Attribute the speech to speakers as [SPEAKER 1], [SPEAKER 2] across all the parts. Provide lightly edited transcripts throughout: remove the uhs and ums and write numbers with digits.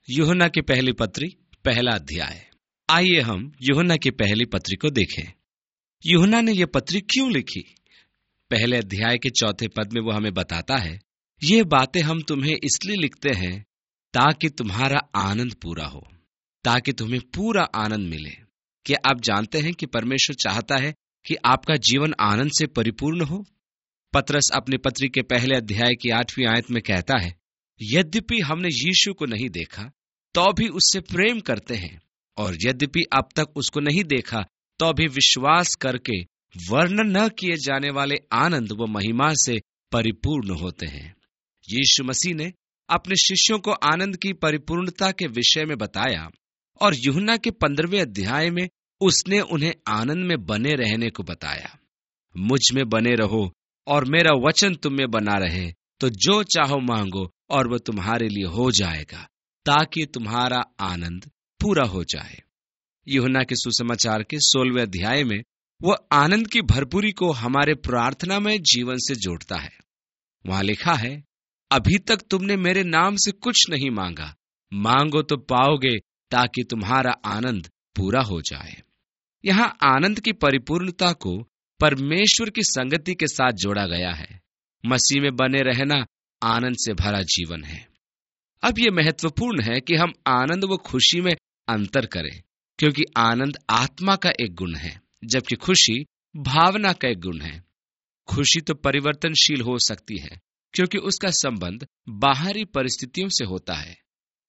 [SPEAKER 1] यूहन्ना की पहली पत्री पहला अध्याय। आइए हम यूहन्ना की पहली पत्री को देखें। यूहन्ना ने यह पत्री क्यों लिखी? पहले अध्याय के चौथे पद में वो हमें बताता है, ये बातें हम तुम्हें इसलिए लिखते हैं ताकि तुम्हारा आनंद पूरा हो, ताकि तुम्हें पूरा आनंद मिले। क्या आप जानते हैं कि परमेश्वर चाहता है कि आपका जीवन आनंद से परिपूर्ण हो? पतरस अपनी पत्री के पहले अध्याय की 8वीं आयत में कहता है, यद्यपि हमने यीशु को नहीं देखा तो भी उससे प्रेम करते हैं, और यद्यपि अब तक उसको नहीं देखा तो भी विश्वास करके वर्णन न किए जाने वाले आनंद व महिमा से परिपूर्ण होते हैं। यीशु मसीह ने अपने शिष्यों को आनंद की परिपूर्णता के विषय में बताया, और यूहन्ना के 15वें अध्याय में उसने उन्हें आनंद में बने रहने को बताया। मुझ में बने रहो और मेरा वचन तुम में बना रहे, तो जो चाहो मांगो और वह तुम्हारे लिए हो जाएगा, ताकि तुम्हारा आनंद पूरा हो जाए। यूहन्ना के सुसमाचार के 16वें अध्याय में वह आनंद की भरपूरी को हमारे प्रार्थनामय जीवन से जोड़ता है। वहां लिखा है, अभी तक तुमने मेरे नाम से कुछ नहीं मांगा, मांगो तो पाओगे, ताकि तुम्हारा आनंद पूरा हो जाए। यहां आनंद की परिपूर्णता को परमेश्वर की संगति के साथ जोड़ा गया है। मसीह में बने रहना आनंद से भरा जीवन है। अब यह महत्वपूर्ण है कि हम आनंद व खुशी में अंतर करें, क्योंकि आनंद आत्मा का एक गुण है, जबकि खुशी भावना का एक गुण है। खुशी तो परिवर्तनशील हो सकती है, क्योंकि उसका संबंध बाहरी परिस्थितियों से होता है।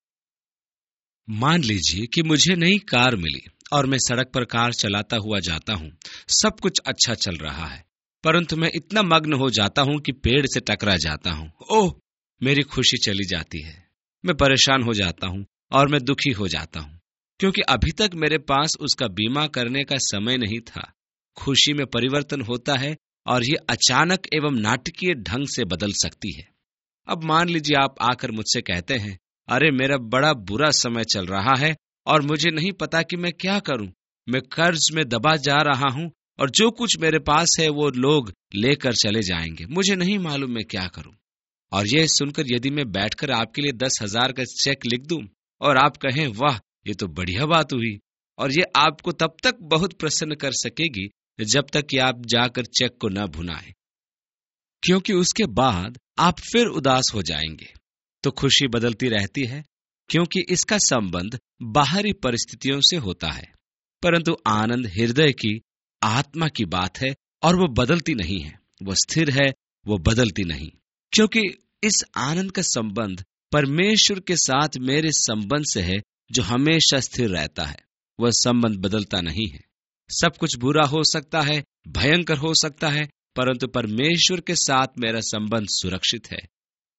[SPEAKER 1] मान लीजिए कि मुझे नई कार मिली और मैं सड़क पर कार चलाता हुआ जाता हूं। सब कुछ अच्छा चल रहा है, परंतु मैं इतना मग्न हो जाता हूं कि पेड़ से टकरा जाता हूं। ओह, मेरी खुशी चली जाती है। मैं परेशान हो जाता हूं और मैं दुखी हो जाता हूं, क्योंकि अभी तक मेरे पास उसका बीमा करने का समय नहीं था। खुशी में परिवर्तन होता है और ये अचानक एवं नाटकीय ढंग से बदल सकती है। अब मान लीजिए आप आकर मुझसे कहते हैं, अरे मेरा बड़ा बुरा समय चल रहा है और मुझे नहीं पता कि मैं क्या करूं। मैं कर्ज में दबा जा रहा हूं और जो कुछ मेरे पास है वो लोग लेकर चले जाएंगे। मुझे नहीं मालूम मैं क्या करूं। और यह सुनकर यदि मैं बैठकर आपके लिए 10,000 का चेक लिख दूं और आप कहें, वाह ये तो बढ़िया बात हुई, और ये आपको तब तक बहुत प्रसन्न कर सकेगी जब तक कि आप जाकर चेक को न भुनाएं, क्योंकि उसके बाद आप फिर उदास हो जाएंगे। तो खुशी बदलती रहती है, क्योंकि इसका संबंध बाहरी परिस्थितियों से होता है, परंतु आनंद हृदय की आत्मा की बात है और वो बदलती नहीं है। वो स्थिर है, वो बदलती नहीं, क्योंकि इस आनंद का संबंध परमेश्वर के साथ मेरे संबंध से है, जो हमेशा स्थिर रहता है। वह संबंध बदलता नहीं है। सब कुछ बुरा हो सकता है, भयंकर हो सकता है, परंतु परमेश्वर के साथ मेरा संबंध सुरक्षित है।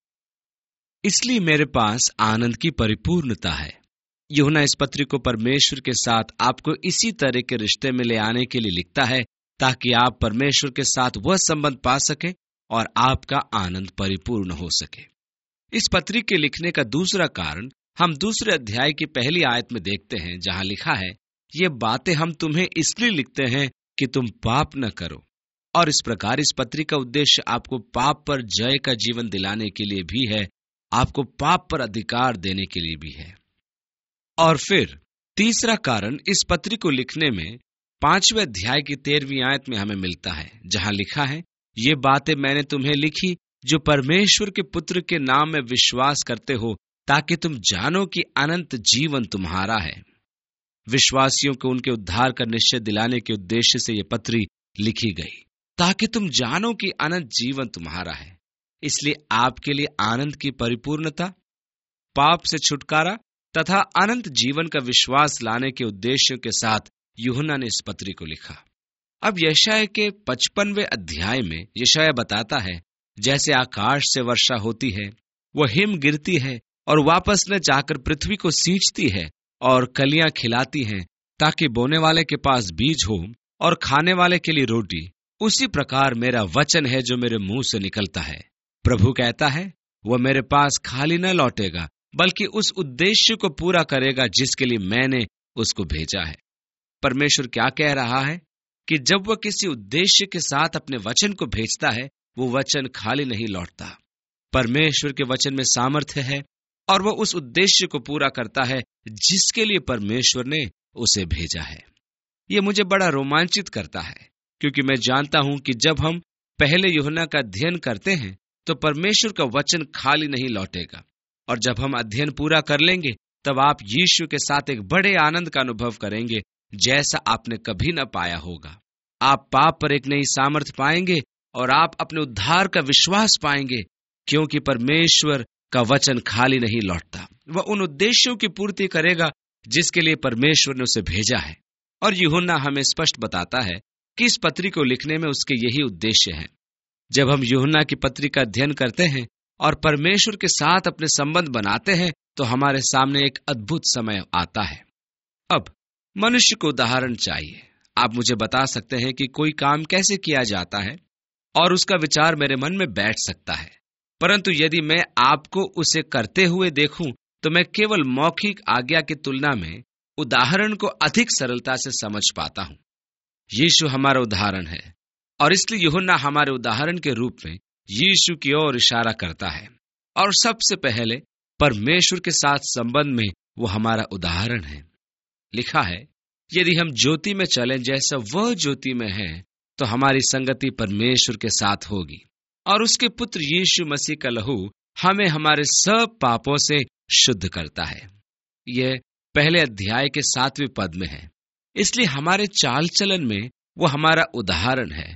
[SPEAKER 1] इसलिए मेरे पास आनंद की परिपूर्णता है। यूहन्ना इस पत्री को परमेश्वर के साथ आपको इसी तरह के रिश्ते में ले आने के लिए लिखता है, ताकि आप परमेश्वर के साथ वह संबंध पा सके और आपका आनंद परिपूर्ण हो सके। इस पत्री के लिखने का दूसरा कारण हम दूसरे अध्याय की पहली आयत में देखते हैं, जहां लिखा है, ये बातें हम तुम्हें इसलिए लिखते हैं कि तुम पाप न करो। और इस प्रकार इस पत्री का उद्देश्य आपको पाप पर जय का जीवन दिलाने के लिए भी है, आपको पाप पर अधिकार देने के लिए भी है। और फिर तीसरा कारण इस पत्री को लिखने में 5वें अध्याय की 13वीं आयत में हमें मिलता है, जहां लिखा है, ये बातें मैंने तुम्हें लिखी जो परमेश्वर के पुत्र के नाम में विश्वास करते हो, ताकि तुम जानो कि अनंत जीवन तुम्हारा है। विश्वासियों को उनके उद्धार का निश्चय दिलाने के उद्देश्य से यह पत्री लिखी गई, ताकि तुम जानो कि अनंत जीवन तुम्हारा है। इसलिए आपके लिए आनंद की परिपूर्णता, पाप से छुटकारा तथा अनंत जीवन का विश्वास लाने के उद्देश्यों के साथ यूहन्ना ने इस पत्री को लिखा। अब यशायाह के 55वें अध्याय में यशायाह बताता है, जैसे आकाश से वर्षा होती है, वह हिम गिरती है और वापस न जाकर पृथ्वी को सींचती है और कलियां खिलाती हैं, ताकि बोने वाले के पास बीज हो और खाने वाले के लिए रोटी, उसी प्रकार मेरा वचन है जो मेरे मुंह से निकलता है। प्रभु कहता है, वह मेरे पास खाली न लौटेगा, बल्कि उस उद्देश्य को पूरा करेगा जिसके लिए मैंने उसको भेजा है। परमेश्वर क्या कह रहा है कि जब वह किसी उद्देश्य के साथ अपने वचन को भेजता है, वो वचन खाली नहीं लौटता। परमेश्वर के वचन में सामर्थ्य है और वह उस उद्देश्य को पूरा करता है जिसके लिए परमेश्वर ने उसे भेजा है। यह मुझे बड़ा रोमांचित करता है, क्योंकि मैं जानता हूं कि जब हम पहले यूहन्ना का अध्ययन करते हैं तो परमेश्वर का वचन खाली नहीं लौटेगा, और जब हम अध्ययन पूरा कर लेंगे तब आप यीशु के साथ एक बड़े आनंद का अनुभव करेंगे जैसा आपने कभी न पाया होगा। आप पाप पर एक नई सामर्थ पाएंगे और आप अपने उद्धार का विश्वास पाएंगे, क्योंकि परमेश्वर का वचन खाली नहीं लौटता। वह उन उद्देश्यों की पूर्ति करेगा जिसके लिए परमेश्वर ने उसे भेजा है। और यूहन्ना हमें स्पष्ट बताता है कि इस पत्री को लिखने में उसके यही उद्देश्य है। जब हम यूहन्ना की पत्री का अध्ययन करते हैं और परमेश्वर के साथ अपने संबंध बनाते हैं तो हमारे सामने एक अद्भुत समय आता है। अब मनुष्य को उदाहरण चाहिए। आप मुझे बता सकते हैं कि कोई काम कैसे किया जाता है और उसका विचार मेरे मन में बैठ सकता है, परंतु यदि मैं आपको उसे करते हुए देखूं तो मैं केवल मौखिक आज्ञा की तुलना में उदाहरण को अधिक सरलता से समझ पाता हूं। यीशु हमारा उदाहरण है और इसलिए यूहन्ना हमारे उदाहरण के रूप में यीशु की ओर इशारा करता है, और सबसे पहले परमेश्वर के साथ संबंध में वो हमारा उदाहरण है। लिखा है, यदि हम ज्योति में चलें जैसा वह ज्योति में है तो हमारी संगति परमेश्वर के साथ होगी, और उसके पुत्र यीशु मसीह का लहू हमें हमारे सब पापों से शुद्ध करता है। यह पहले अध्याय के 7वें पद में है। इसलिए हमारे चाल चलन में वो हमारा उदाहरण है,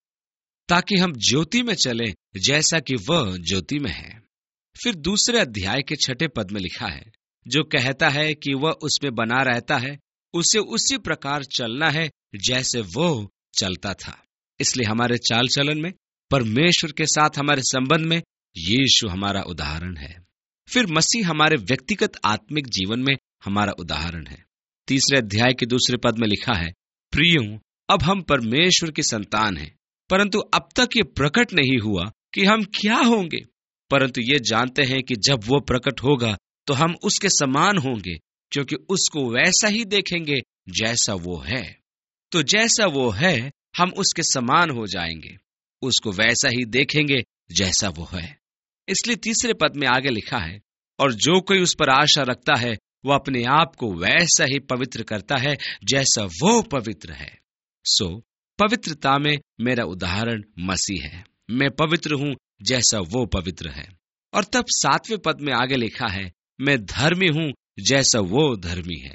[SPEAKER 1] ताकि हम ज्योति में चलें जैसा कि वह ज्योति में है। फिर दूसरे अध्याय के 6 पद में लिखा है, जो कहता है कि वह उसमें बना रहता है, उसे उसी प्रकार चलना है जैसे वो चलता था। इसलिए हमारे चाल चलन में, परमेश्वर के साथ हमारे संबंध में यीशु हमारा उदाहरण है। फिर मसीह हमारे व्यक्तिगत आत्मिक जीवन में हमारा उदाहरण है। तीसरे अध्याय के 2 पद में लिखा है, प्रियों, अब हम परमेश्वर की संतान हैं, परंतु अब तक ये प्रकट नहीं हुआ कि हम क्या होंगे, परंतु ये जानते हैं कि जब वो प्रकट होगा तो हम उसके समान होंगे, क्योंकि उसको वैसा ही देखेंगे जैसा वो है। तो जैसा वो है हम उसके समान हो जाएंगे, उसको वैसा ही देखेंगे जैसा वो है। इसलिए 3 पद में आगे लिखा है, और जो कोई उस पर आशा रखता है वो अपने आप को वैसा ही पवित्र करता है जैसा वो पवित्र है। सो पवित्रता में मेरा उदाहरण मसीह है। मैं पवित्र हूं जैसा वो पवित्र है। और तब 7वें पद में आगे लिखा है, मैं धर्मी हूं जैसा वो धर्मी है।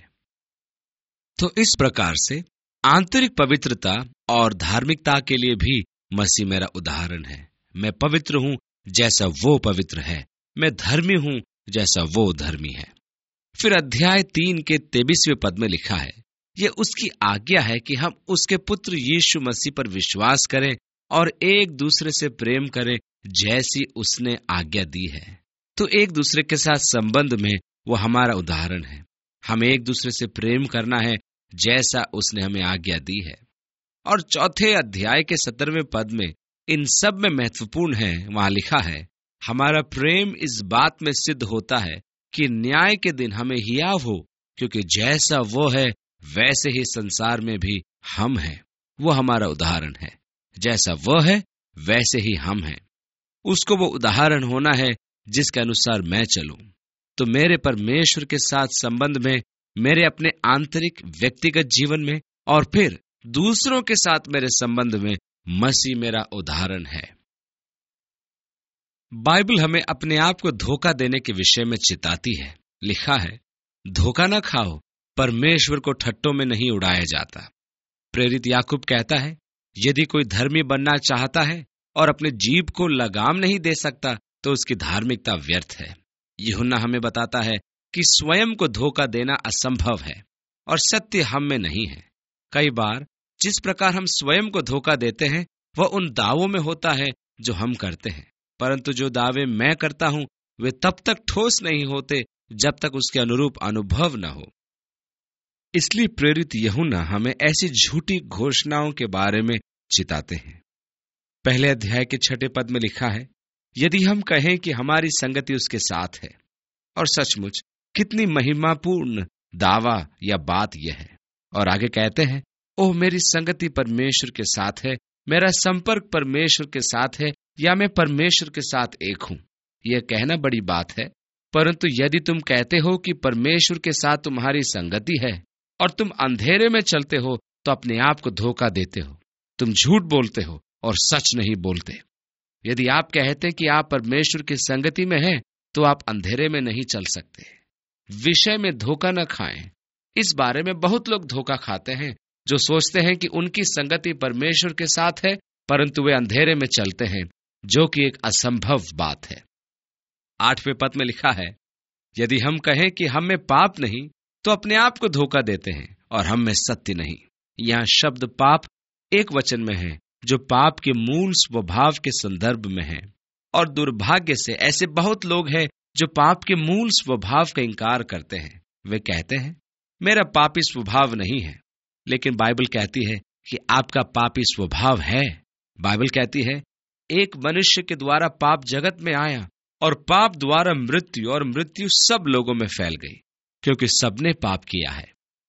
[SPEAKER 1] तो इस प्रकार से आंतरिक पवित्रता और धार्मिकता के लिए भी मसीह मेरा उदाहरण है। मैं पवित्र हूं जैसा वो पवित्र है, मैं धर्मी हूं जैसा वो धर्मी है। फिर अध्याय 3 के 23वें पद में लिखा है, यह उसकी आज्ञा है कि हम उसके पुत्र यीशु मसीह पर विश्वास करें और एक दूसरे से प्रेम करें जैसी उसने आज्ञा दी है। तो एक दूसरे के साथ संबंध में वो हमारा उदाहरण है। हमें एक दूसरे से प्रेम करना है जैसा उसने हमें आज्ञा दी है। और चौथे अध्याय के 17वें पद में इन सब में महत्वपूर्ण है, वहां लिखा है, हमारा प्रेम इस बात में सिद्ध होता है कि न्याय के दिन हमें हियाव हो, क्योंकि जैसा वो है वैसे ही संसार में भी हम हैं। वो हमारा उदाहरण है। जैसा वो है वैसे ही हम हैं। उसको वो उदाहरण होना है जिसके अनुसार मैं चलूं। तो मेरे परमेश्वर के साथ संबंध में, मेरे अपने आंतरिक व्यक्तिगत जीवन में और फिर दूसरों के साथ मेरे संबंध में मसीह मेरा उदाहरण है। बाइबल हमें अपने आप को धोखा देने के विषय में चिताती है। लिखा है, धोखा न खाओ, परमेश्वर को ठट्टों में नहीं उड़ाया जाता। प्रेरित याकूब कहता है, यदि कोई धर्मी बनना चाहता है और अपने जीभ को लगाम नहीं दे सकता तो उसकी धार्मिकता व्यर्थ है। यूहन्ना हमें बताता है कि स्वयं को धोखा देना असंभव है और सत्य हम में नहीं है। कई बार जिस प्रकार हम स्वयं को धोखा देते हैं वह उन दावों में होता है जो हम करते हैं, परंतु जो दावे मैं करता हूं वे तब तक ठोस नहीं होते जब तक उसके अनुरूप अनुभव न हो। इसलिए प्रेरित यूहन्ना हमें ऐसी झूठी घोषणाओं के बारे में चिताते हैं। पहले अध्याय के 6 पद में लिखा है, यदि हम कहें कि हमारी संगति उसके साथ है, और सचमुच कितनी महिमापूर्ण दावा या बात यह है। और आगे कहते हैं, ओह मेरी संगति परमेश्वर के साथ है, मेरा संपर्क परमेश्वर के साथ है, या मैं परमेश्वर के साथ एक हूं। यह कहना बड़ी बात है, परंतु यदि तुम कहते हो कि परमेश्वर के साथ तुम्हारी संगति है और तुम अंधेरे में चलते हो, तो अपने आप को धोखा देते हो। तुम झूठ बोलते हो और सच नहीं बोलते। यदि आप कहते कि आप परमेश्वर की संगति में हैं, तो आप अंधेरे में नहीं चल सकते। विषय में धोखा न खाएं। इस बारे में बहुत लोग धोखा खाते हैं, जो सोचते हैं कि उनकी संगति परमेश्वर के साथ है, परंतु वे अंधेरे में चलते हैं, जो कि एक असंभव बात है। 8वें पद में लिखा है, यदि हम कहें कि हम में पाप नहीं, तो अपने आप को धोखा देते हैं और हम में सत्य नहीं। यहाँ शब्द पाप एक वचन में है, जो पाप के मूल स्वभाव के संदर्भ में है। और दुर्भाग्य से ऐसे बहुत लोग हैं जो पाप के मूल स्वभाव का इंकार करते हैं। वे कहते हैं, मेरा पापी स्वभाव नहीं है, लेकिन बाइबल कहती है कि आपका पापी स्वभाव है। बाइबल कहती है, एक मनुष्य के द्वारा पाप जगत में आया और पाप द्वारा मृत्यु, और मृत्यु सब लोगों में फैल गई, क्योंकि सबने पाप किया है।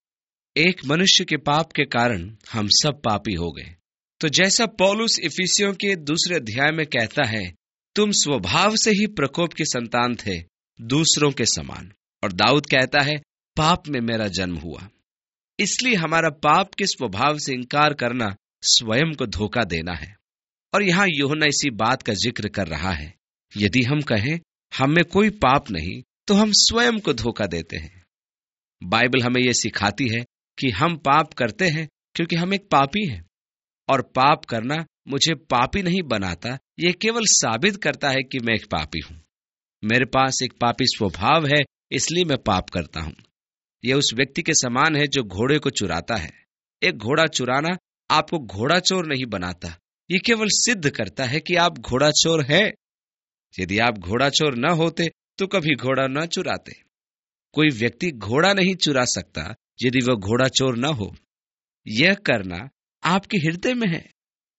[SPEAKER 1] एक मनुष्य के पाप के कारण हम सब पापी हो गए। तो जैसा पौलुस इफिसियों के 2 अध्याय में कहता है, तुम स्वभाव से ही प्रकोप के संतान थे, दूसरों के समान। और दाऊद कहता है, पाप में मेरा जन्म हुआ। इसलिए हमारा पाप के स्वभाव से इंकार करना स्वयं को धोखा देना है। और यहाँ यूहन्ना इसी बात का जिक्र कर रहा है। यदि हम कहें हम में कोई पाप नहीं, तो हम स्वयं को धोखा देते हैं। बाइबल हमें यह सिखाती है कि हम पाप करते हैं क्योंकि हम एक पापी हैं, और पाप करना मुझे पापी नहीं बनाता, यह केवल साबित करता है कि मैं एक पापी हूं। मेरे पास एक पापी स्वभाव है, इसलिए मैं पाप करता हूं। यह उस व्यक्ति के समान है जो घोड़े को चुराता है। एक घोड़ा चुराना आपको घोड़ा चोर नहीं बनाता, यह केवल सिद्ध करता है कि आप घोड़ा चोर है। यदि आप घोड़ा चोर न होते तो कभी घोड़ा न चुराते। कोई व्यक्ति घोड़ा नहीं चुरा सकता यदि वह घोड़ा चोर न हो। यह करना आपके हृदय में है।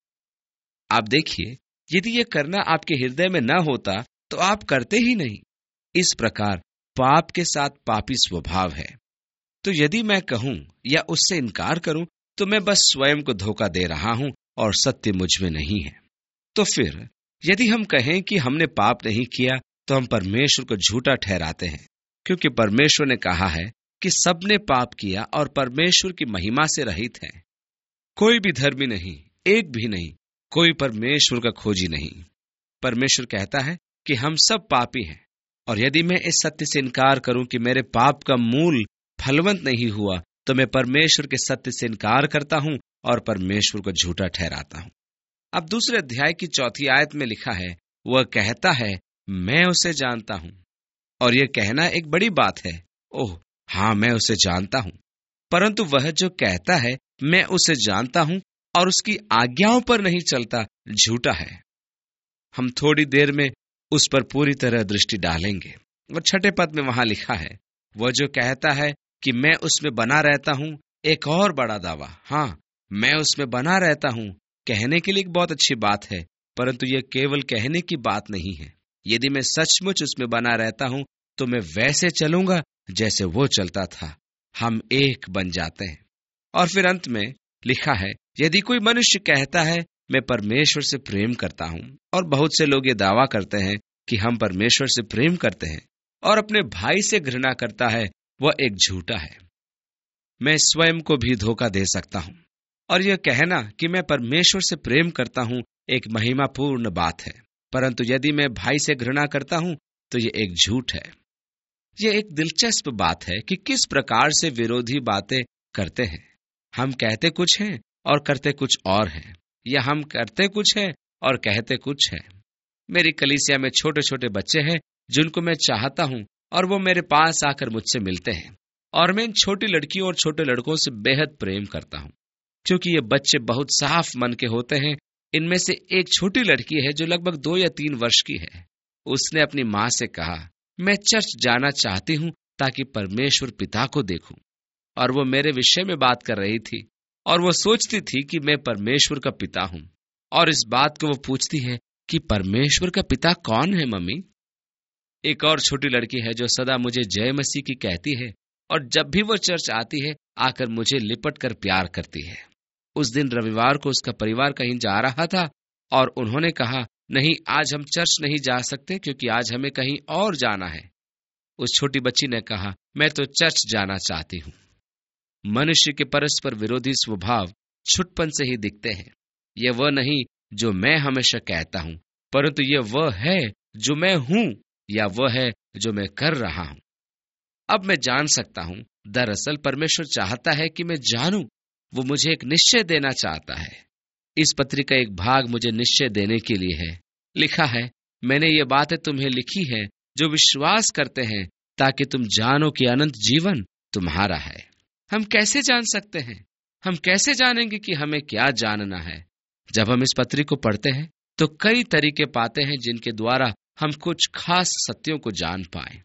[SPEAKER 1] आप देखिए, यदि यह करना आपके हृदय में न होता तो आप करते ही नहीं। इस प्रकार पाप के साथ पापी स्वभाव है। तो यदि मैं कहूं या उससे इनकार करूं, तो मैं बस स्वयं को धोखा दे रहा हूं और सत्य मुझ में नहीं है। तो फिर यदि हम कहें कि हमने पाप नहीं किया, तो हम परमेश्वर को झूठा ठहराते हैं, क्योंकि परमेश्वर ने कहा है कि सबने पाप किया और परमेश्वर की महिमा से रहित है। कोई भी धर्मी नहीं, एक भी नहीं, कोई परमेश्वर का खोजी नहीं। परमेश्वर कहता है कि हम सब पापी हैं, और यदि मैं इस सत्य से इनकार करूं कि मेरे पाप का मूल फलवंत नहीं हुआ, तो मैं परमेश्वर के सत्य से इनकार करता हूं और परमेश्वर को झूठा ठहराता हूं। अब 2 अध्याय की 4 आयत में लिखा है, वह कहता है, मैं उसे जानता हूं। और यह कहना एक बड़ी बात है। ओह हाँ, मैं उसे जानता हूं। परंतु वह जो कहता है मैं उसे जानता हूं और उसकी आज्ञाओं पर नहीं चलता, झूठा है। हम थोड़ी देर में उस पर पूरी तरह दृष्टि डालेंगे। और 6 पद में वहां लिखा है, वह जो कहता है कि मैं उसमें बना रहता हूं, एक और बड़ा दावा। हाँ, मैं उसमें बना रहता हूं कहने के लिए एक बहुत अच्छी बात है, परंतु यह केवल कहने की बात नहीं है। यदि मैं सचमुच उसमें बना रहता हूं, तो मैं वैसे चलूंगा जैसे वो चलता था। हम एक बन जाते हैं। और फिर अंत में लिखा है, यदि कोई मनुष्य कहता है मैं परमेश्वर से प्रेम करता हूं, और बहुत से लोग ये दावा करते हैं कि हम परमेश्वर से प्रेम करते हैं, और अपने भाई से घृणा करता है, वह एक झूठा है। मैं स्वयं को भी धोखा दे सकता हूं। और यह कहना कि मैं परमेश्वर से प्रेम करता हूं एक महिमापूर्ण बात है, परंतु यदि मैं भाई से घृणा करता हूं तो यह एक झूठ है। यह एक दिलचस्प बात है कि किस प्रकार से विरोधी बातें करते हैं। हम कहते कुछ हैं और करते कुछ और हैं, या हम करते कुछ हैं और कहते कुछ हैं। मेरी कलीसिया में छोटे छोटे बच्चे हैं जिनको मैं चाहता हूं, और वो मेरे पास आकर मुझसे मिलते हैं, और मैं इन छोटी लड़कियों और छोटे लड़कों से बेहद प्रेम करता हूं, क्योंकि ये बच्चे बहुत साफ मन के होते हैं। इनमें से एक छोटी लड़की है जो लगभग 2 या 3 वर्ष की है। उसने अपनी माँ से कहा, मैं चर्च जाना चाहती हूँ ताकि परमेश्वर पिता को देखूं। और वो मेरे विषय में बात कर रही थी, और वो सोचती थी कि मैं परमेश्वर का पिता हूँ। और इस बात को वो पूछती है कि परमेश्वर का पिता कौन है मम्मी? एक और छोटी लड़की है जो सदा मुझे जय मसीह की कहती है, और जब भी वो चर्च आती है आकर मुझे लिपट कर प्यार करती है। उस दिन रविवार को उसका परिवार कहीं जा रहा था, और उन्होंने कहा, नहीं, आज हम चर्च नहीं जा सकते क्योंकि आज हमें कहीं और जाना है। उस छोटी बच्ची ने कहा, मैं तो चर्च जाना चाहती हूँ। मनुष्य के परस्पर विरोधी स्वभाव छुटपन से ही दिखते हैं। यह वह नहीं जो मैं हमेशा कहता हूँ, परंतु यह वह है जो मैं हूँ, या वह है जो मैं कर रहा हूँ। अब मैं जान सकता हूँ, दरअसल परमेश्वर चाहता है कि मैं जानूं। वो मुझे एक निश्चय देना चाहता है। इस पत्री का एक भाग मुझे निश्चय देने के लिए है। लिखा है, मैंने ये बातें तुम्हें लिखी है जो विश्वास करते हैं, ताकि तुम जानो कि अनंत जीवन तुम्हारा है। हम कैसे जान सकते हैं? हम कैसे जानेंगे कि हमें क्या जानना है? जब हम इस पत्री को पढ़ते हैं तो कई तरीके पाते हैं जिनके द्वारा हम कुछ खास सत्यों को जान पाए।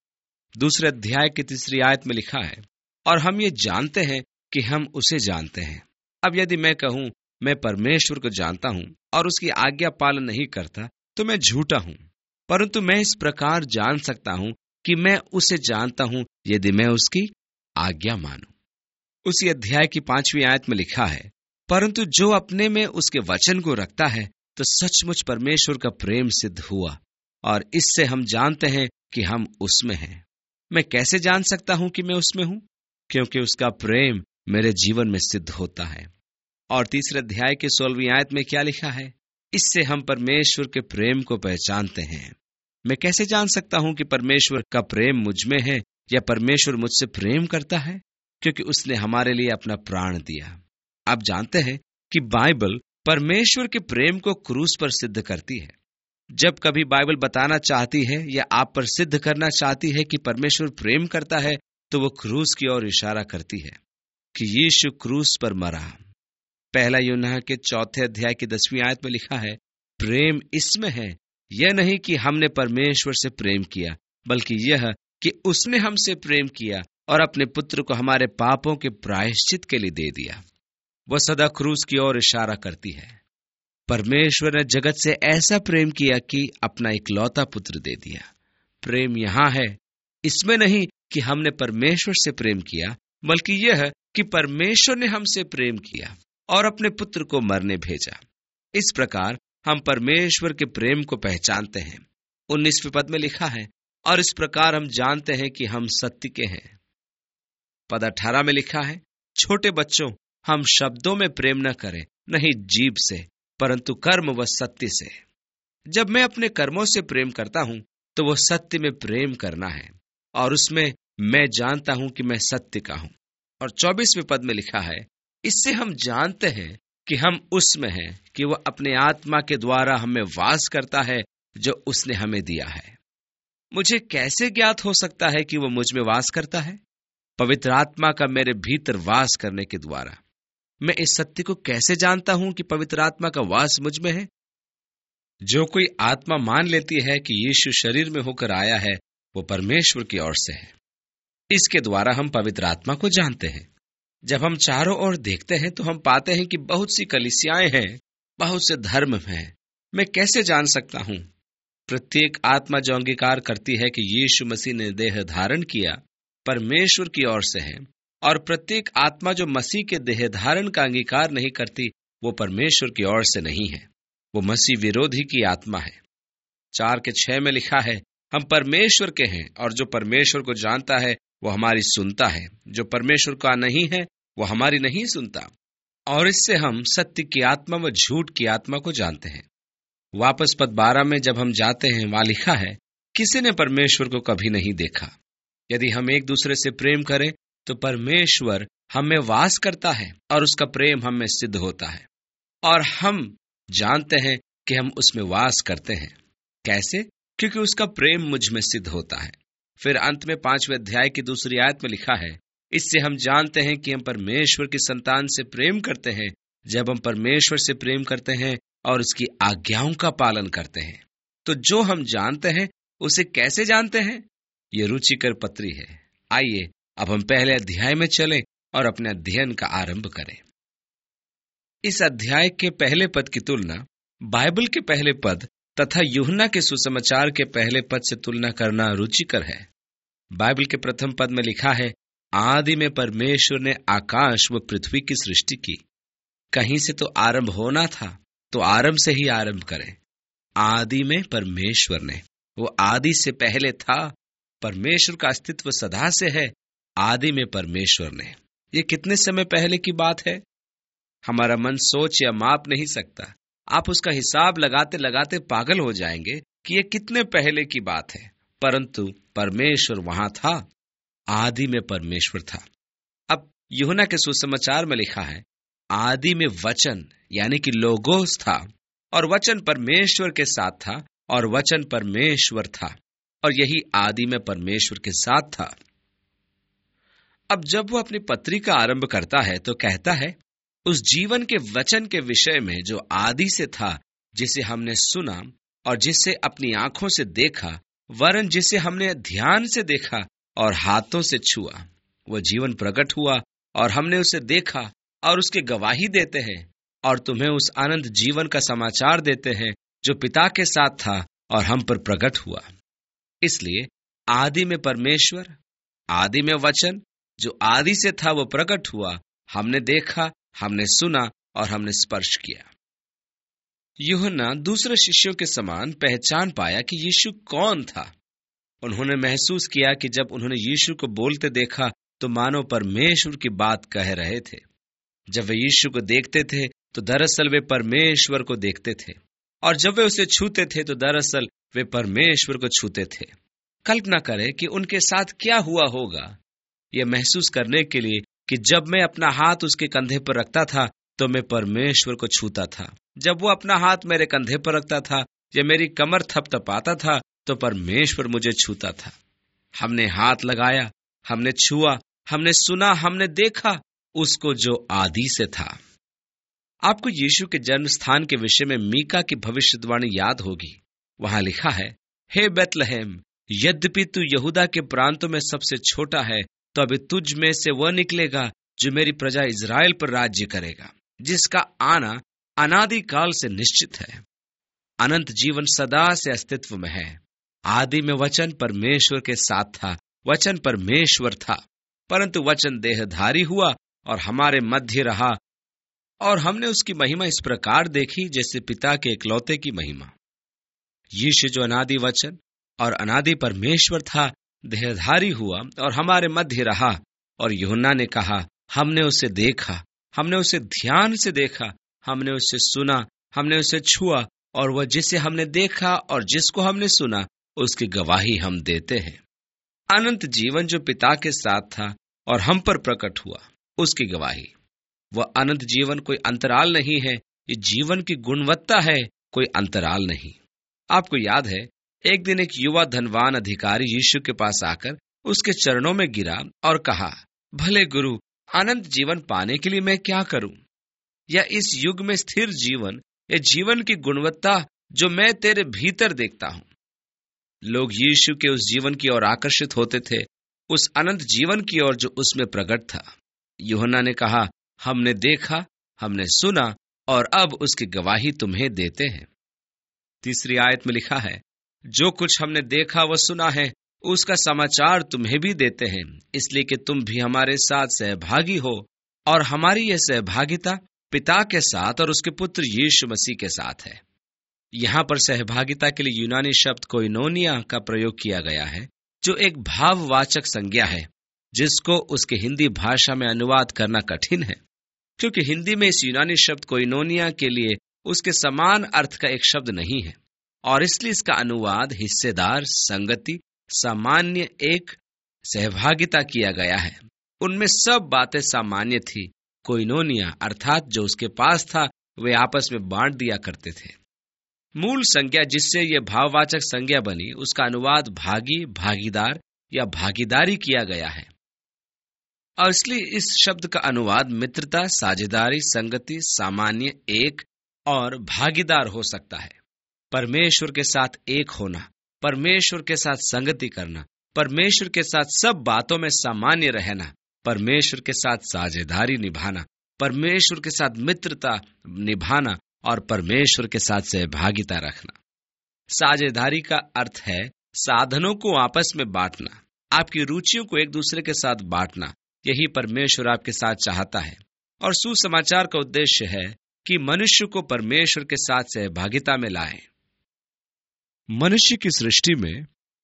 [SPEAKER 1] दूसरे अध्याय की 3 आयत में लिखा है, और हम ये जानते हैं कि हम उसे जानते हैं। अब यदि मैं कहूं मैं परमेश्वर को जानता हूं और उसकी आज्ञा पालन नहीं करता, तो मैं झूठा हूं। परंतु मैं इस प्रकार जान सकता हूं कि मैं उसे जानता हूं यदि मैं उसकी आज्ञा मानूं। उसी अध्याय की 5वीं आयत में लिखा है, परंतु जो अपने में उसके वचन को रखता है तो सचमुच परमेश्वर का प्रेम सिद्ध हुआ, और इससे हम जानते हैं कि हम उसमें हैं। मैं कैसे जान सकता हूं कि मैं उसमें हूं? क्योंकि उसका प्रेम मेरे जीवन में सिद्ध होता है। और तीसरे अध्याय के 16वीं आयत में क्या लिखा है? इससे हम परमेश्वर के प्रेम को पहचानते हैं। मैं कैसे जान सकता हूं कि परमेश्वर का प्रेम मुझ में है या परमेश्वर मुझसे प्रेम करता है? क्योंकि उसने हमारे लिए अपना प्राण दिया। आप जानते हैं कि बाइबल परमेश्वर के प्रेम को क्रूस पर सिद्ध करती है। जब कभी बाइबल बताना चाहती है या आप पर सिद्ध करना चाहती है कि परमेश्वर प्रेम करता है, तो वो क्रूस की ओर इशारा करती है कि यीशु क्रूस पर मरा। पहला यूहन्ना के 4 अध्याय की 10वीं आयत में लिखा है, प्रेम इसमें है, यह नहीं कि हमने परमेश्वर से प्रेम किया, बल्कि यह कि उसने हमसे प्रेम किया और अपने पुत्र को हमारे पापों के प्रायश्चित के लिए दे दिया। वह सदा क्रूस की ओर इशारा करती है। परमेश्वर ने जगत से ऐसा प्रेम किया कि अपना इकलौता पुत्र दे दिया। प्रेम यहां है, इसमें नहीं कि हमने परमेश्वर से प्रेम किया, बल्कि यह कि परमेश्वर ने हमसे प्रेम किया और अपने पुत्र को मरने भेजा। इस प्रकार हम परमेश्वर के प्रेम को पहचानते हैं। 19वें पद में लिखा है, और इस प्रकार हम जानते हैं कि हम सत्य के हैं। पद 18 में लिखा है, छोटे बच्चों, हम शब्दों में प्रेम न करें, नहीं जीभ से, परंतु कर्म व सत्य से। जब मैं अपने कर्मों से प्रेम करता हूं, तो वो सत्य में प्रेम करना है, और उसमें मैं जानता हूं कि मैं सत्य का हूं। और 24वें पद में लिखा है, इससे हम जानते हैं कि हम उसमें हैं, कि वह अपने आत्मा के द्वारा हमें वास करता है जो उसने हमें दिया है। मुझे कैसे ज्ञात हो सकता है कि वह मुझ में वास करता है? पवित्र आत्मा का मेरे भीतर वास करने के द्वारा। मैं इस सत्य को कैसे जानता हूं कि पवित्र आत्मा का वास मुझ में है? जो कोई आत्मा मान लेती है कि यीशु शरीर में होकर आया है, वो परमेश्वर की ओर से है। इसके द्वारा हम पवित्र आत्मा को जानते हैं। जब हम चारों ओर देखते हैं तो हम पाते हैं कि बहुत सी कलीसियाएं हैं, बहुत से धर्म हैं। मैं कैसे जान सकता हूं? प्रत्येक आत्मा जो अंगीकार करती है कि यीशु मसीह ने देह धारण किया, परमेश्वर की ओर से है, और प्रत्येक आत्मा जो मसीह के देह धारण का अंगीकार नहीं करती, वो परमेश्वर की ओर से नहीं है। वो मसीह विरोधी की आत्मा है। 4:6 में लिखा है, हम परमेश्वर के हैं, और जो परमेश्वर को जानता है वो हमारी सुनता है। जो परमेश्वर का नहीं है वो हमारी नहीं सुनता। और इससे हम सत्य की आत्मा व झूठ की आत्मा को जानते हैं। वापस पद 12 में जब हम जाते हैं, वहां लिखा है, किसी ने परमेश्वर को कभी नहीं देखा। यदि हम एक दूसरे से प्रेम करें तो परमेश्वर हम में वास करता है और उसका प्रेम हम में सिद्ध होता है, और हम जानते हैं कि हम उसमें वास करते हैं। कैसे? क्योंकि उसका प्रेम मुझ में सिद्ध होता है। फिर अंत में 5वें अध्याय की 2 आयत में लिखा है, इससे हम जानते हैं कि हम परमेश्वर की संतान से प्रेम करते हैं, जब हम परमेश्वर से प्रेम करते हैं और उसकी आज्ञाओं का पालन करते हैं। तो जो हम जानते हैं उसे कैसे जानते हैं? ये रुचिकर पत्री है। आइए अब हम पहले अध्याय में चलें और अपने अध्ययन का आरंभ करें। इस अध्याय के पहले पद की तुलना बाइबल के पहले पद तथा यूहन्ना के सुसमाचार के पहले पद से तुलना करना रुचिकर है। बाइबल के प्रथम पद में लिखा है, आदि में परमेश्वर ने आकाश व पृथ्वी की सृष्टि की। कहीं से तो आरंभ होना था, तो आरंभ से ही आरंभ करें। आदि में परमेश्वर ने, वो आदि से पहले था, परमेश्वर का अस्तित्व सदा से है। आदि में परमेश्वर ने। ये कितने समय पहले की बात है, हमारा मन सोच या माप नहीं सकता। आप उसका हिसाब लगाते लगाते पागल हो जाएंगे कि ये कितने पहले की बात है, परंतु परमेश्वर वहां था। आदि में परमेश्वर था। अब यूहन्ना के सुसमाचार में लिखा है, आदि में वचन यानी कि लोगोस था, और वचन परमेश्वर के साथ था, और वचन परमेश्वर था, और यही आदि में परमेश्वर के साथ था। अब जब वो अपनी पत्री का आरंभ करता है तो कहता है, उस जीवन के वचन के विषय में जो आदि से था, जिसे हमने सुना और जिसे अपनी आंखों से देखा, वरन जिसे हमने ध्यान से देखा और हाथों से छुआ। वो जीवन प्रकट हुआ और हमने उसे देखा और उसकी गवाही देते हैं, और तुम्हें उस आनंद जीवन का समाचार देते हैं जो पिता के साथ था और हम पर प्रकट हुआ। इसलिए आदि में परमेश्वर, आदि में वचन, जो आदि से था वो प्रकट हुआ। हमने देखा, हमने सुना और हमने स्पर्श किया। यूहन्ना दूसरे शिष्यों के समान पहचान पाया कि यीशु कौन था। उन्होंने महसूस किया कि जब उन्होंने यीशु को बोलते देखा तो मानो परमेश्वर की बात कह रहे थे। जब वे यीशु को देखते थे तो दरअसल वे परमेश्वर को देखते थे, और जब वे उसे छूते थे तो दरअसल वे परमेश्वर को छूते थे। कल्पना करें कि उनके साथ क्या हुआ होगा, यह महसूस करने के लिए कि जब मैं अपना हाथ उसके कंधे पर रखता था तो मैं परमेश्वर को छूता था। जब वो अपना हाथ मेरे कंधे पर रखता था या मेरी कमर थपथपाता था तो परमेश्वर मुझे छूता था। हमने हाथ लगाया, हमने छुआ, हमने सुना, हमने देखा उसको जो आदि से था। आपको यीशु के जन्म स्थान के विषय में मीका की भविष्यवाणी याद होगी। वहां लिखा है, हे बेतलहम, यद्यपि तू यहूदा के प्रांतों में सबसे छोटा है, तो अभी तुझ में से वह निकलेगा जो मेरी प्रजा इज़राइल पर राज्य करेगा, जिसका आना अनादि काल से निश्चित है। अनंत जीवन सदा से अस्तित्व में है। आदि में वचन परमेश्वर के साथ था, वचन परमेश्वर था, परंतु वचन देहधारी हुआ और हमारे मध्य रहा, और हमने उसकी महिमा इस प्रकार देखी जैसे पिता के इकलौते की महिमा। यीशु जो अनादि वचन और अनादि परमेश्वर था, देहधारी हुआ और हमारे मध्य रहा। और यूहन्ना ने कहा, हमने उसे देखा, हमने उसे ध्यान से देखा, हमने उसे सुना, हमने उसे छुआ, और वह जिसे हमने देखा और जिसको हमने सुना उसकी गवाही हम देते हैं। अनंत जीवन जो पिता के साथ था और हम पर प्रकट हुआ, उसकी गवाही। वह अनंत जीवन कोई अंतराल नहीं है, ये जीवन की गुणवत्ता है, कोई अंतराल नहीं। आपको याद है, एक दिन एक युवा धनवान अधिकारी यीशु के पास आकर उसके चरणों में गिरा और कहा, भले गुरु, अनंत जीवन पाने के लिए मैं क्या करूं? या इस युग में स्थिर जीवन, ये जीवन की गुणवत्ता जो मैं तेरे भीतर देखता हूं। लोग यीशु के उस जीवन की ओर आकर्षित होते थे, उस अनंत जीवन की ओर जो उसमें प्रकट था। यूहन्ना ने कहा, हमने देखा, हमने सुना, और अब उसकी गवाही तुम्हें देते हैं। तीसरी आयत में लिखा है, जो कुछ हमने देखा व सुना है उसका समाचार तुम्हें भी देते हैं, इसलिए कि तुम भी हमारे साथ सहभागी हो, और हमारी यह सहभागिता पिता के साथ और उसके पुत्र यीशु मसीह के साथ है। यहाँ पर सहभागिता के लिए यूनानी शब्द कोइनोनिया का प्रयोग किया गया है, जो एक भाववाचक संज्ञा है जिसको उसके हिंदी भाषा में अनुवाद करना कठिन है, क्योंकि हिंदी में इस यूनानी शब्द कोइनोनिया के लिए उसके समान अर्थ का एक शब्द नहीं है, और इसलिए इसका अनुवाद हिस्सेदार, संगति, सामान्य, एक सहभागिता किया गया है। उनमें सब बातें सामान्य थी। कोइनोनिया अर्थात जो उसके पास था वे आपस में बांट दिया करते थे। मूल संज्ञा जिससे यह भाववाचक संज्ञा बनी, उसका अनुवाद भागी, भागीदार या भागीदारी किया गया है, और इसलिए इस शब्द का अनुवाद मित्रता, साझेदारी, संगति, सामान्य, एक और भागीदार हो सकता है। परमेश्वर के साथ एक होना, परमेश्वर के साथ संगति करना, परमेश्वर के साथ सब बातों में सामान्य रहना, परमेश्वर के साथ साझेदारी निभाना, परमेश्वर के साथ मित्रता निभाना और परमेश्वर के साथ सहभागिता रखना। साझेदारी का अर्थ है साधनों को आपस में बांटना, आपकी रुचियों को एक दूसरे के साथ बांटना। यही परमेश्वर आपके साथ चाहता है, और सुसमाचार का उद्देश्य है कि मनुष्य को परमेश्वर के साथ सहभागिता में लाए। मनुष्य की सृष्टि में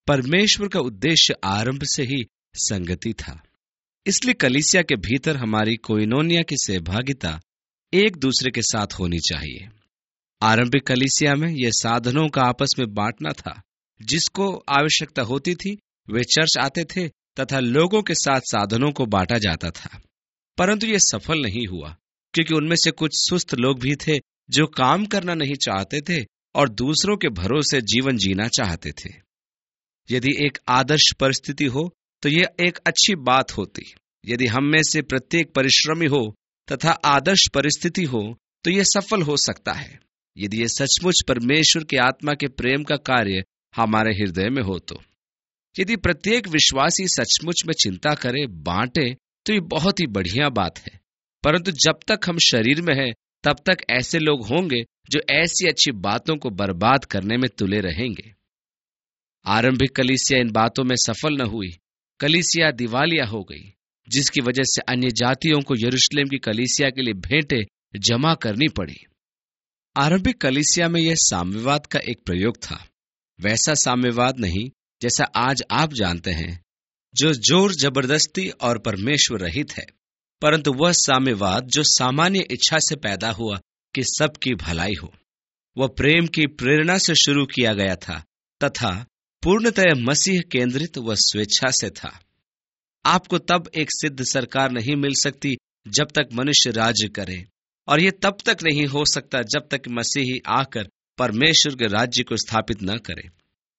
[SPEAKER 1] परमेश्वर का उद्देश्य आरंभ से ही संगति था। इसलिए कलीसिया के भीतर हमारी कोइनोनिया की सहभागिता एक दूसरे के साथ होनी चाहिए। आरंभिक कलीसिया में यह साधनों का आपस में बांटना था। जिसको आवश्यकता होती थी वे चर्च आते थे तथा लोगों के साथ साधनों को बांटा जाता था। परंतु यह सफल नहीं हुआ, क्योंकि उनमें से कुछ सुस्त लोग भी थे जो काम करना नहीं चाहते थे और दूसरों के भरोसे जीवन जीना चाहते थे। यदि एक आदर्श परिस्थिति हो तो यह एक अच्छी बात होती। यदि हम में से प्रत्येक परिश्रमी हो तथा आदर्श परिस्थिति हो तो यह सफल हो सकता है। यदि यह सचमुच परमेश्वर की आत्मा के प्रेम का कार्य हमारे हृदय में हो तो। यदि प्रत्येक विश्वासी सचमुच में चिंता करे, बांटे, तो ये बहुत ही बढ़िया बात है। परंतु जब तक हम शरीर में हैं तब तक ऐसे लोग होंगे जो ऐसी अच्छी बातों को बर्बाद करने में तुले रहेंगे। आरंभिक कलीसिया इन बातों में सफल न हुई। कलीसिया दिवालिया हो गई, जिसकी वजह से अन्य जातियों को यरूशलेम की कलीसिया के लिए भेंटें जमा करनी पड़ी। आरंभिक कलीसिया में यह साम्यवाद का एक प्रयोग था। वैसा साम्यवाद नहीं जैसा आज आप जानते हैं, जो जोर जबरदस्ती और परमेश्वर रहित है, परंतु वह साम्यवाद जो सामान्य इच्छा से पैदा हुआ कि सबकी भलाई हो। वह प्रेम की प्रेरणा से शुरू किया गया था तथा पूर्णतः मसीह केंद्रित व स्वेच्छा से था। आपको तब एक सिद्ध सरकार नहीं मिल सकती जब तक मनुष्य राज्य करे, और यह तब तक नहीं हो सकता जब तक मसीही आकर परमेश्वर के राज्य को स्थापित न करे।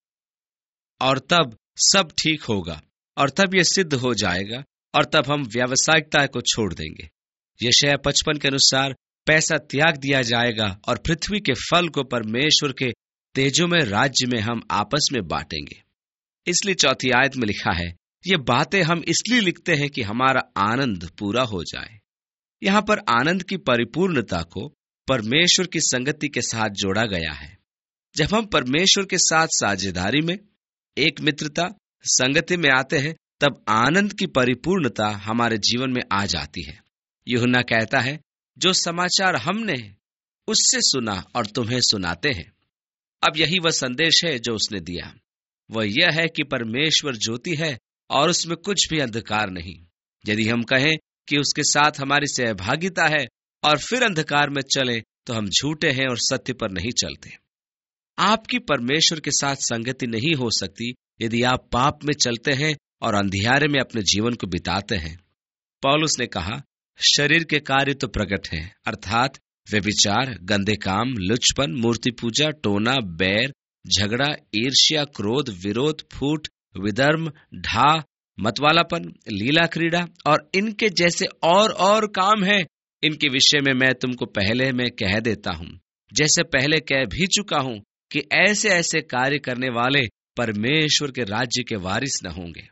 [SPEAKER 1] और तब सब ठीक होगा, और तब यह सिद्ध हो जाएगा, और तब हम व्यावसायिकता को छोड़ देंगे। यशायाह 55 के अनुसार पैसा त्याग दिया जाएगा और पृथ्वी के फल को परमेश्वर के तेजोमय राज्य में हम आपस में बांटेंगे। इसलिए 4 आयत में लिखा है, ये बातें हम इसलिए लिखते हैं कि हमारा आनंद पूरा हो जाए। यहाँ पर आनंद की परिपूर्णता को परमेश्वर की संगति के साथ जोड़ा गया है। जब हम परमेश्वर के साथ साझेदारी में, एक मित्रता, संगति में आते हैं, तब आनंद की परिपूर्णता हमारे जीवन में आ जाती है। यूहन्ना कहता है, जो समाचार हमने उससे सुना और तुम्हें सुनाते हैं। अब यही वह संदेश है जो उसने दिया। वह यह है कि परमेश्वर ज्योति है और उसमें कुछ भी अंधकार नहीं। यदि हम कहें कि उसके साथ हमारी सहभागिता है और फिर अंधकार में चले तो हम झूठे हैं और सत्य पर नहीं चलते। आपकी परमेश्वर के साथ संगति नहीं हो सकती यदि आप पाप में चलते हैं और अंधियारे में अपने जीवन को बिताते हैं। पौलुस ने कहा, शरीर के कार्य तो प्रकट हैं, अर्थात व्यभिचार, गंदे काम, लुचपन, मूर्ति पूजा, टोना, बैर, झगड़ा, ईर्ष्या, क्रोध, विरोध, फूट, विधर्म, ढा, मतवालापन, लीला क्रीड़ा और इनके जैसे और काम हैं। इनके विषय में मैं तुमको पहले में कह देता हूं, जैसे पहले कह भी चुका हूं, कि ऐसे ऐसे कार्य करने वाले परमेश्वर के राज्य के वारिस न होंगे।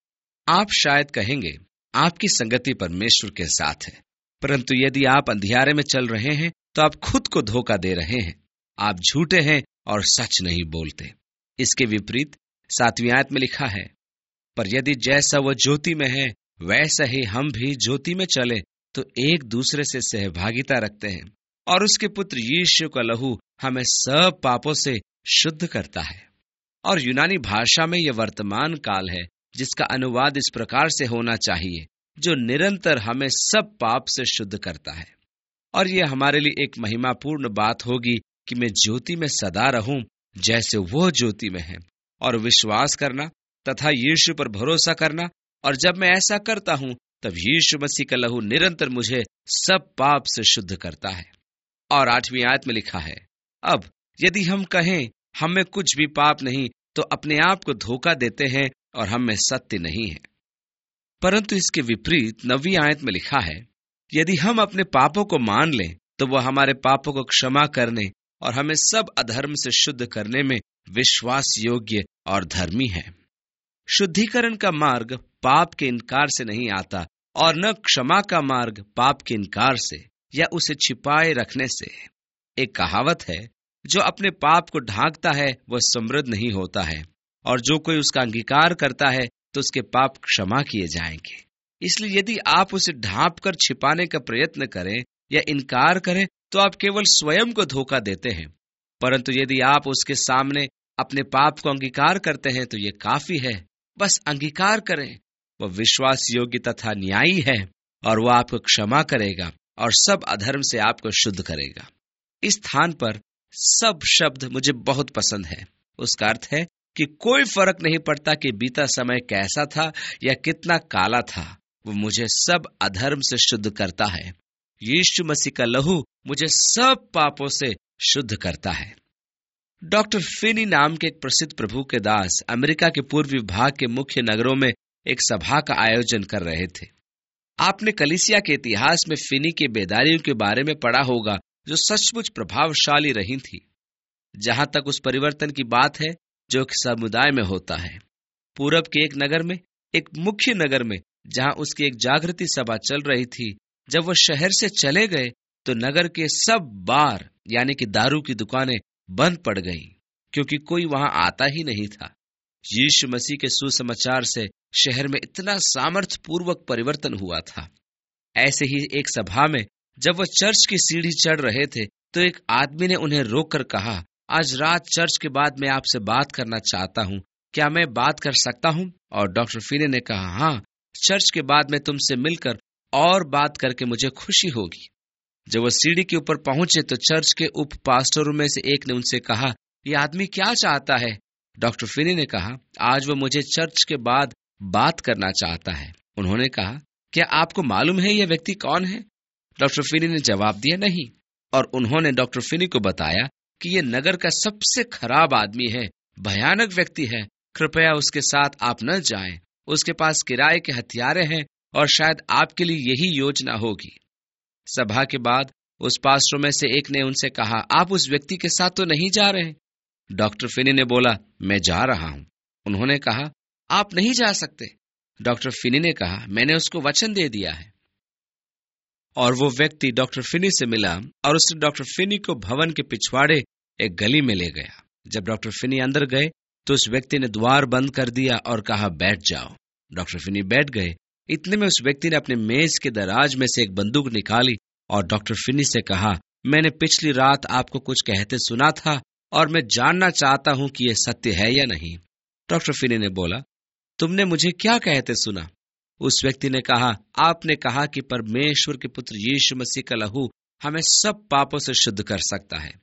[SPEAKER 1] आप शायद कहेंगे, आपकी संगति परमेश्वर के साथ है, परंतु यदि आप अंधियारे में चल रहे हैं तो आप खुद को धोखा दे रहे हैं। आप झूठे हैं और सच नहीं बोलते। इसके विपरीत 7वीं आयत में लिखा है, पर यदि जैसा वह ज्योति में है वैसा ही हम भी ज्योति में चले तो एक दूसरे से सहभागिता रखते हैं, और उसके पुत्र यीशु का लहू हमें सब पापों से शुद्ध करता है। और यूनानी भाषा में यह वर्तमान काल है, जिसका अनुवाद इस प्रकार से होना चाहिए, जो निरंतर हमें सब पाप से शुद्ध करता है। और यह हमारे लिए एक महिमापूर्ण बात होगी कि मैं ज्योति में सदा रहूं जैसे वो ज्योति में है, और विश्वास करना तथा यीशु पर भरोसा करना। और जब मैं ऐसा करता हूं तब यीशु मसीह का लहू निरंतर मुझे सब पाप से शुद्ध करता है। और 8वीं आयत में लिखा है, अब यदि हम कहें हम में कुछ भी पाप नहीं तो अपने आप को धोखा देते हैं और हम में सत्य नहीं है। परंतु इसके विपरीत 9वीं आयत में लिखा है, यदि हम अपने पापों को मान लें तो वह हमारे पापों को क्षमा करने और हमें सब अधर्म से शुद्ध करने में विश्वास योग्य और धर्मी है। शुद्धिकरण का मार्ग पाप के इनकार से नहीं आता, और न क्षमा का मार्ग पाप के इनकार से या उसे छिपाए रखने से। एक कहावत है, जो अपने पाप को ढांकता है वह समृद्ध नहीं होता है, और जो कोई उसका अंगीकार करता है तो उसके पाप क्षमा किए जाएंगे। इसलिए यदि आप उसे ढांप कर छिपाने का प्रयत्न करें या इनकार करें तो आप केवल स्वयं को धोखा देते हैं। परंतु यदि आप उसके सामने अपने पाप को अंगीकार करते हैं तो ये काफी है। बस अंगीकार करें। वह विश्वास योग्य तथा न्यायी है और वह आपको क्षमा करेगा और सब अधर्म से आपको शुद्ध करेगा। इस स्थान पर सब शब्द मुझे बहुत पसंद है। उसका अर्थ है कि कोई फर्क नहीं पड़ता कि बीता समय कैसा था या कितना काला था, वो मुझे सब अधर्म से शुद्ध करता है। यीशु मसीह का लहू मुझे सब पापों से शुद्ध करता है। डॉक्टर फिनी नाम के एक प्रसिद्ध प्रभु के दास अमेरिका के पूर्वी भाग के मुख्य नगरों में एक सभा का आयोजन कर रहे थे। आपने कलीसिया के इतिहास में फिनी के बेदारियों के बारे में पढ़ा होगा जो सचमुच प्रभावशाली रही थी। जहां तक उस परिवर्तन की बात है जो एक समुदाय में होता है, पूरब के एक नगर में, एक मुख्य नगर में, जहां उसकी एक जागृति सभा चल रही थी, जब वह शहर से चले गए तो नगर के सब बार यानी कि दारू की दुकानें बंद पड़ गईं, क्योंकि कोई वहां आता ही नहीं था। यीशु मसीह के सुसमाचार से शहर में इतना सामर्थ्य पूर्वक परिवर्तन हुआ था। ऐसे ही एक सभा में जब वह चर्च की सीढ़ी चढ़ रहे थे तो एक आदमी ने उन्हें रोककर कहा, आज रात चर्च के बाद मैं आपसे बात करना चाहता हूँ, क्या मैं बात कर सकता हूँ? और डॉक्टर फिनी ने कहा, हाँ, चर्च के बाद मैं तुमसे मिलकर और बात करके मुझे खुशी होगी। जब वह सीढ़ी के ऊपर पहुंचे तो चर्च के उप पास्टरों में से एक ने उनसे कहा, यह आदमी क्या चाहता है? डॉक्टर फिनी ने कहा, आज वह मुझे चर्च के बाद बात करना चाहता है। उन्होंने कहा, क्या आपको मालूम है यह व्यक्ति कौन है? डॉक्टर फिनी ने जवाब दिया, नहीं। और उन्होंने डॉक्टर फिनी को बताया कि यह नगर का सबसे खराब आदमी है, भयानक व्यक्ति है, कृपया उसके साथ आप न जाएं। उसके पास किराए के हथियारे हैं और शायद आपके लिए यही योजना होगी। सभा के बाद उस पास्टरों में से एक ने उनसे कहा, आप उस व्यक्ति के साथ तो नहीं जा रहे? डॉक्टर फिनी ने बोला, मैं जा रहा हूं। उन्होंने कहा, आप नहीं जा सकते। डॉक्टर फिनी ने कहा, मैंने उसको वचन दे दिया है। और वो व्यक्ति डॉक्टर फिनी से मिला और उसने डॉक्टर फिनी को भवन के पिछवाड़े एक गली में ले गया। जब डॉक्टर फिनी अंदर गए तो उस व्यक्ति ने द्वार बंद कर दिया और कहा, बैठ जाओ। डॉक्टर फिनी बैठ गए। इतने में उस व्यक्ति ने अपने मेज के दराज में से एक बंदूक निकाली और डॉक्टर फिनी से कहा, मैंने पिछली रात आपको कुछ कहते सुना था और मैं जानना चाहता हूं कि यह सत्य है या नहीं। डॉक्टर फिनी ने बोला, तुमने मुझे क्या कहते सुना? उस व्यक्ति ने कहा, आपने कहा कि परमेश्वर के पुत्र यीशु मसीह का लहू हमें सब पापों से शुद्ध कर सकता है।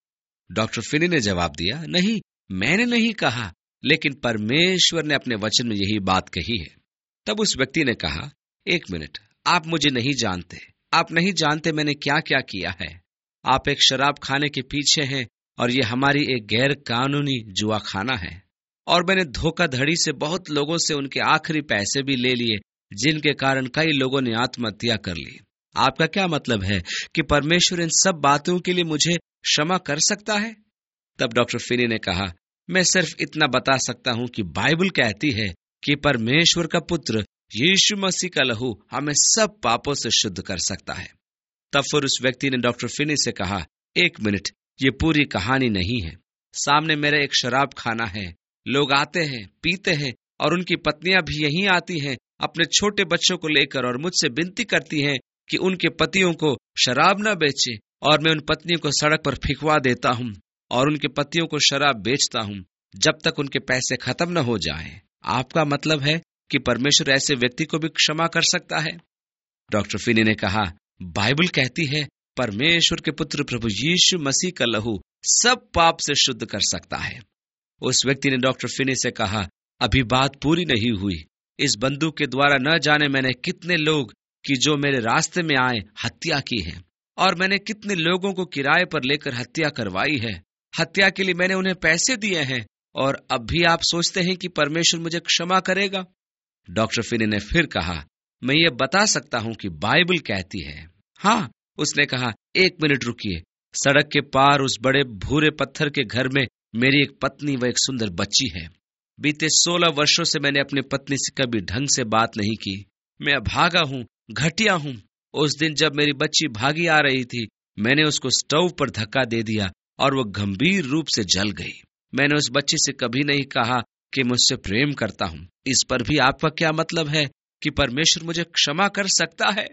[SPEAKER 1] डॉक्टर फिनी ने जवाब दिया, नहीं, मैंने नहीं कहा, लेकिन परमेश्वर ने अपने वचन में यही बात कही है। तब उस व्यक्ति ने कहा, एक मिनट, आप मुझे नहीं जानते। आप नहीं जानते मैंने क्या क्या किया है। आप एक शराब खाने के पीछे हैं और ये हमारी एक गैर कानूनी जुआ खाना है। और मैंने धोखाधड़ी से बहुत लोगों से उनके आखिरी पैसे भी ले लिए, जिनके कारण कई लोगों ने आत्महत्या कर ली। आपका क्या मतलब है कि परमेश्वर इन सब बातों के लिए मुझे क्षमा कर सकता है? तब डॉक्टर फिनी ने कहा, मैं सिर्फ इतना बता सकता हूं कि बाइबल कहती है कि परमेश्वर का पुत्र यीशु मसीह का लहू हमें सब पापों से शुद्ध कर सकता है। तब फिर उस व्यक्ति ने डॉक्टर फिनी से कहा, एक मिनट, ये पूरी कहानी नहीं है। सामने मेरा एक शराब खाना है, लोग आते हैं, पीते हैं और उनकी पत्नियां भी यहीं आती हैं अपने छोटे बच्चों को लेकर और मुझसे विनती करती हैं कि उनके पतियों को शराब न बेचे, और मैं उन पत्नियों को सड़क पर फिकवा देता हूं और उनके पतियों को शराब बेचता हूं जब तक उनके पैसे खत्म न हो जाएं। आपका मतलब है कि परमेश्वर ऐसे व्यक्ति को भी क्षमा कर सकता है? डॉक्टर फिनी ने कहा, बाइबल कहती है परमेश्वर के पुत्र प्रभु यीशु मसीह का लहू सब पाप से शुद्ध कर सकता है। उस व्यक्ति ने डॉक्टर फिनी से कहा, अभी बात पूरी नहीं हुई। इस बंदूक के द्वारा न जाने मैंने कितने लोग कि जो मेरे रास्ते में आए हत्या की है, और मैंने कितने लोगों को किराए पर लेकर हत्या करवाई है। हत्या के लिए मैंने उन्हें पैसे दिए हैं, और अब भी आप सोचते हैं कि परमेश्वर मुझे क्षमा करेगा? डॉक्टर फिनी ने फिर कहा, मैं ये बता सकता हूं कि बाइबल कहती है। हाँ, उसने कहा, एक मिनट रुकिए। सड़क के पार उस बड़े भूरे पत्थर के घर में मेरी एक पत्नी व एक सुंदर बच्ची है। बीते 16 वर्षों से मैंने अपनी पत्नी से कभी ढंग से बात नहीं की। मैं अभागा हूँ, घटिया हूँ। उस दिन जब मेरी बच्ची भागी आ रही थी, मैंने उसको स्टोव पर धक्का दे दिया और वो गंभीर रूप से जल गई। मैंने उस बच्ची से कभी नहीं कहा कि मुझसे प्रेम करता हूँ। इस पर भी आपका क्या मतलब है कि परमेश्वर मुझे क्षमा कर सकता है?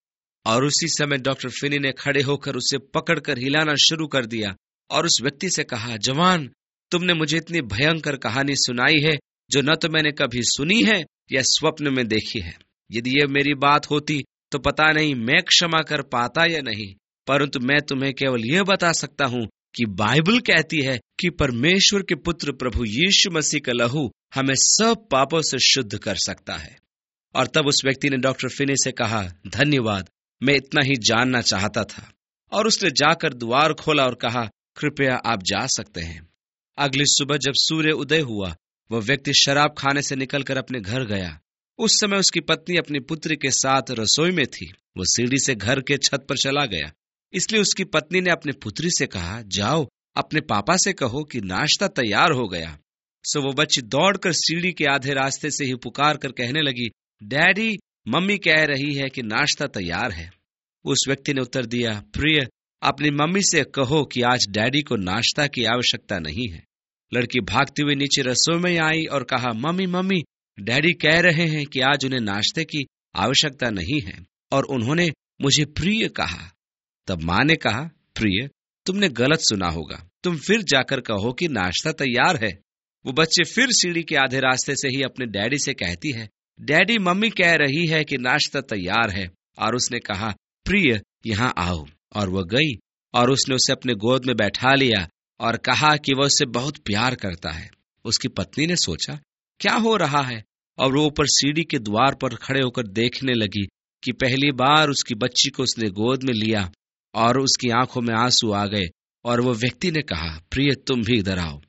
[SPEAKER 1] और उसी समय डॉक्टर फिनी ने खड़े होकर उसे पकड़कर हिलाना शुरू कर दिया और उस व्यक्ति से कहा, जवान, तुमने मुझे इतनी भयंकर कहानी सुनाई है जो न तो मैंने कभी सुनी है या स्वप्न में देखी है। यदि ये मेरी बात होती तो पता नहीं मैं क्षमा कर पाता या नहीं, परंतु मैं तुम्हें केवल यह बता सकता हूँ कि बाइबल कहती है कि परमेश्वर के पुत्र प्रभु यीशु मसीह का लहू हमें सब पापों से शुद्ध कर सकता है। और तब उस व्यक्ति ने डॉक्टर फिनी से कहा, धन्यवाद, मैं इतना ही जानना चाहता था। और उसने जाकर द्वार खोला और कहा, कृपया आप जा सकते हैं। अगली सुबह जब सूर्य उदय हुआ, वह व्यक्ति शराब खाने से निकलकर अपने घर गया। उस समय उसकी पत्नी अपनी पुत्री के साथ रसोई में थी। वो सीढ़ी से घर के छत पर चला गया, इसलिए उसकी पत्नी ने अपनी पुत्री से कहा, जाओ अपने पापा से कहो कि नाश्ता तैयार हो गया। सो वो बच्ची दौड़कर सीढ़ी के आधे रास्ते से ही पुकार कर कहने लगी, डैडी, मम्मी कह रही है कि नाश्ता तैयार है। उस व्यक्ति ने उत्तर दिया, प्रिय, अपनी मम्मी से कहो कि आज डैडी को नाश्ता की आवश्यकता नहीं है। लड़की भागती हुई नीचे रसोई में आई और कहा, मम्मी मम्मी, डैडी कह रहे हैं कि आज उन्हें नाश्ते की आवश्यकता नहीं है और उन्होंने मुझे प्रिय कहा। तब माँ ने कहा, प्रिय, तुमने गलत सुना होगा, तुम फिर जाकर कहो कि नाश्ता तैयार है। वो बच्चे फिर सीढ़ी के आधे रास्ते से ही अपने डैडी से कहती है, डैडी, मम्मी कह रही है कि नाश्ता तैयार है। और उसने कहा, प्रिय, यहाँ आओ। और वह गई और उसने उसे अपने गोद में बैठा लिया और कहा कि वह उससे बहुत प्यार करता है। उसकी पत्नी ने सोचा, क्या हो रहा है, और वो ऊपर सीढ़ी के द्वार पर खड़े होकर देखने लगी कि पहली बार उसकी बच्ची को उसने गोद में लिया और उसकी आंखों में आंसू आ गए। और वो व्यक्ति ने कहा, प्रिय, तुम भी इधर आओ।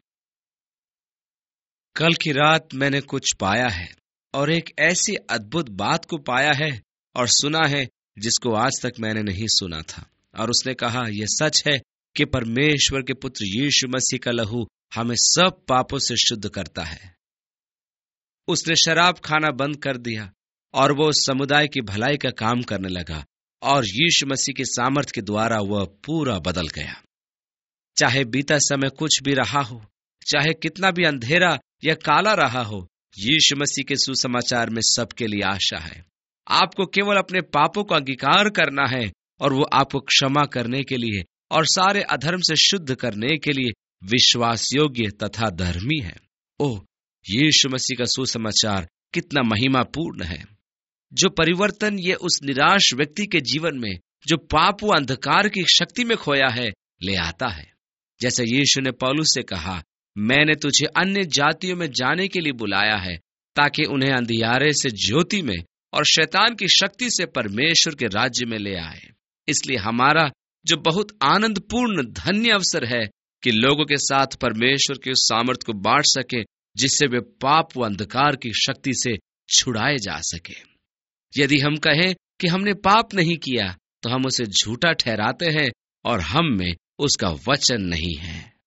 [SPEAKER 1] कल की रात मैंने कुछ पाया है और एक ऐसी अद्भुत बात को पाया है और सुना है जिसको आज तक मैंने नहीं सुना था। और उसने कहा, यह सच है कि परमेश्वर के पुत्र यीशु मसीह का लहू हमें सब पापों से शुद्ध करता है। उसने शराब खाना बंद कर दिया और वो समुदाय की भलाई का काम करने लगा और यीशु मसीह के सामर्थ्य के द्वारा वह पूरा बदल गया। चाहे बीता समय कुछ भी रहा हो, चाहे कितना भी अंधेरा या काला रहा हो, यीशु मसीह के सुसमाचार में सबके लिए आशा है। आपको केवल अपने पापों का अंगीकार करना है और वो आपको क्षमा करने के लिए और सारे अधर्म से शुद्ध करने के लिए विश्वास योग्य तथा धर्मी है। ओह, यीशु मसीह का सुसमाचार कितना महिमापूर्ण है, जो परिवर्तन ये उस निराश व्यक्ति के जीवन में जो पाप व अंधकार की शक्ति में खोया है ले आता है। जैसे यीशु ने पौलुस से कहा, मैंने तुझे अन्य जातियों में जाने के लिए बुलाया है ताकि उन्हें अंधियारे से ज्योति में और शैतान की शक्ति से परमेश्वर के राज्य में ले आए। इसलिए हमारा जो बहुत आनंदपूर्ण धन्य अवसर है कि लोगों के साथ परमेश्वर के उस सामर्थ को बांट सके जिससे वे पाप व अंधकार की शक्ति से छुड़ाए जा सके। यदि हम कहें कि हमने पाप नहीं किया तो हम उसे झूठा ठहराते हैं और हम में उसका वचन नहीं है।